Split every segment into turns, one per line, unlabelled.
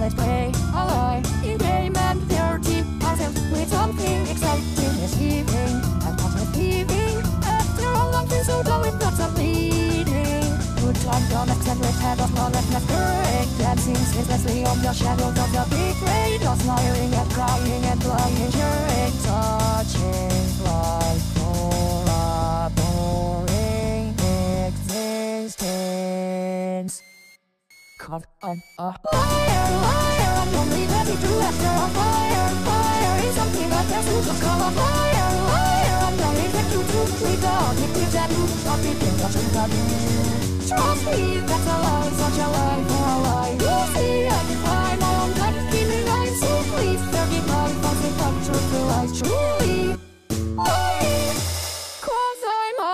let's play a lie in game and dirty ourselves with something exciting this evening. And not receiving after a long time, so though it's not so bleeding. Good time, gonna and let's have us not let's break. Dancing ceaselessly on the shadows of the big rain, smiling and crying and lying, sharing, touching life for a boring existence. Caught on a liar, liar, I'm only ready to after a fire, fire is something that there's who just call a liar, liar, I'm not ready to leave the addictive tattoo, not people touching the trust me, that's a lie, such a lie for a lie. You see, I can find my own life, keeping life, so please forgive my fucking come true to life, truly. Cause I'm a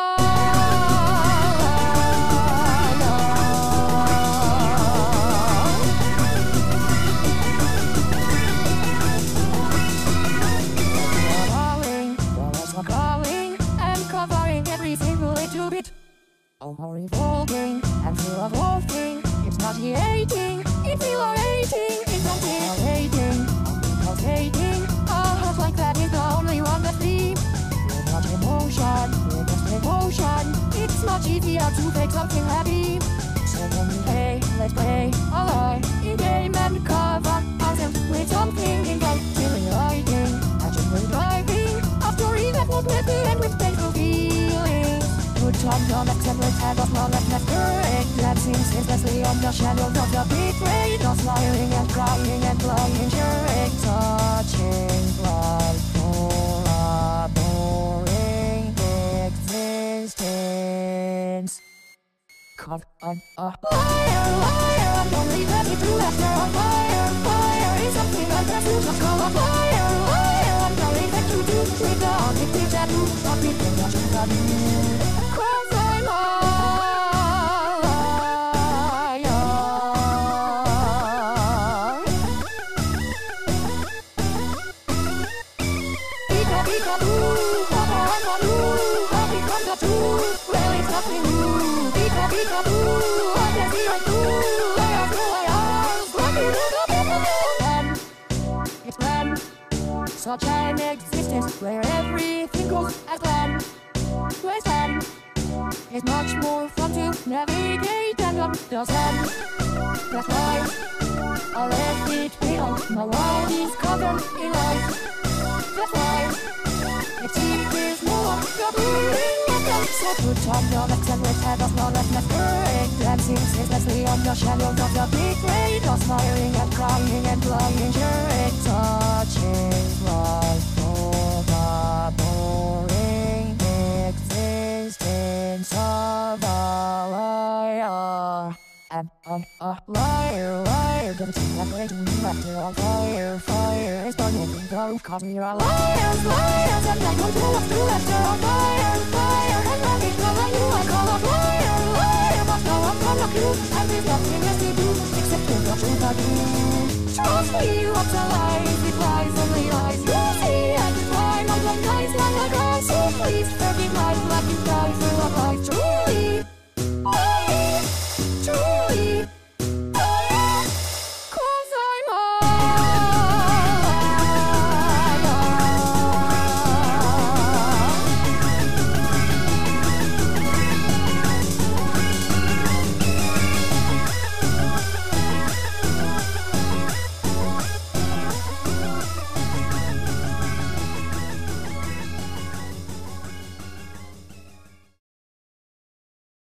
calling and covering every single little bit. Oh, how revolting and full of wolfing. It's nauseating, it's elating, it's nauseating, pulsating. A heart like that is the only one that sleeps. With not emotion, with just devotion, it's much easier to fake something happy. So when we play, let's play a lie in game and cover ourselves with something inviting, lighting, and just driving. A story that won't let the end with painful feelings. Good time, don't accept, let's have us now, let's break. Dancing ceaselessly on the shadows of the big rain, smiling and crying and lying, sharing, touching life for a boring existence. Caught on a liar, liar, I'm only ready to after a fire, fire is something that there's who just call a liar, liar, I'm not ready to leave the addictive tattoo, not people touching the cause I'm a liar. Peek-a-peek-a-boo, ha-ha-ha-boo, I've become the truth, well it's nothing new. Peek-a-peek-a-boo, I can see right through, layers to layers, like you do the it's planned, such an existence where everything goes as planned. Wasteland is much more fun to navigate than understand. That's why I left it behind. My world is covered in light. That's why it seems there's no longer breathing myself. So good time, now let's end, let's have us now, let's break. Dancing ceaselessly on the shadows of the big rain, smiling and crying and lying, sharing, touching life for the boring existence of a liar. And I'm a liar, liar, dancing that way to you after a fire, fire is burning in the roof, cause we are liars, liars, and I want to after a fire, fire, and I think that I knew I call a liar, liar, but now I'm gonna kill, and there's nothing else to do, except to the truth I do. Trust me, what's a lie, it lies, only lies, you see, and it's fine, I'm like nice, like a girl, so please forgive my black and die for a life, true.